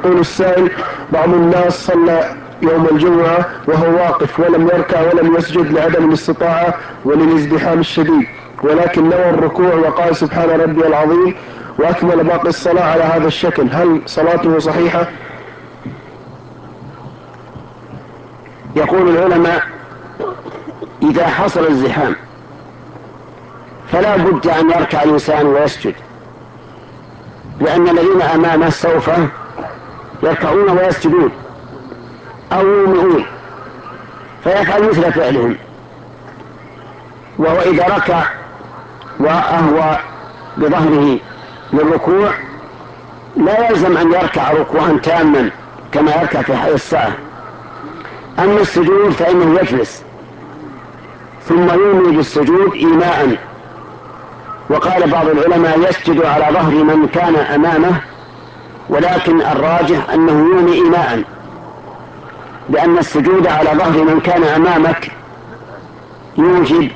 يقول السائل: بعض الناس صلى يوم الجمعة وهو واقف ولم يركع ولم يسجد لعدم الاستطاعة وللازدحام الشديد، ولكن نوى الركوع وقال سبحان ربي العظيم وأكمل باقي الصلاة على هذا الشكل، هل صلاته صحيحة؟ يقول العلماء: إذا حصل الزحام فلا بد أن يركع الإنسان ويسجد، لأن الذين أمامه سوف يركعون ويسجدون أو يومئون، فيفعل مثل فعلهم. وهو إذا ركع وأهوى بظهره للركوع لا يلزم أن يركع ركوعا تاما كما يركع في حي الساعة. أما السجود فإنه يجلس ثم يومي بالسجود إيماء. وقال بعض العلماء: يسجد على ظهر من كان أمامه، ولكن الراجح أنه يومي إيماء، لأن السجود على ظهر من كان أمامك يوجب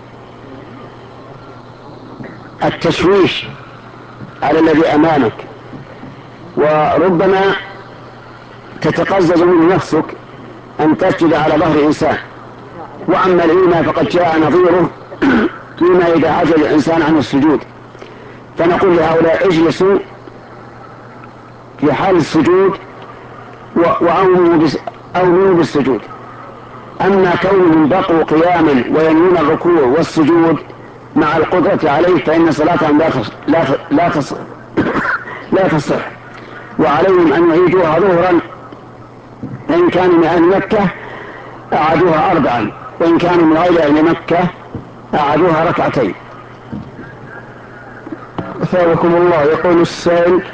التشويش على الذي أمامك، وربما تتقزز منه نفسك أن تسجد على ظهر إنسان. وأما الإيماء فقد جاء نظيره فيما إذا عجز الإنسان عن السجود، فنقول لهؤلاء: اجلسوا في حال السجود وأوموا بالسجود. أما كونهم بقوا قياما وينوون الركوع والسجود مع القدرة عليه فإن صلاتهم لا تصح، وعليهم أن يعيدوها ظهرا. فإن كانوا من أهل مكة أعادوها 4، وإن كانوا من غير أهل مكة أعادوها 2. أثابكم الله. يقول السائل: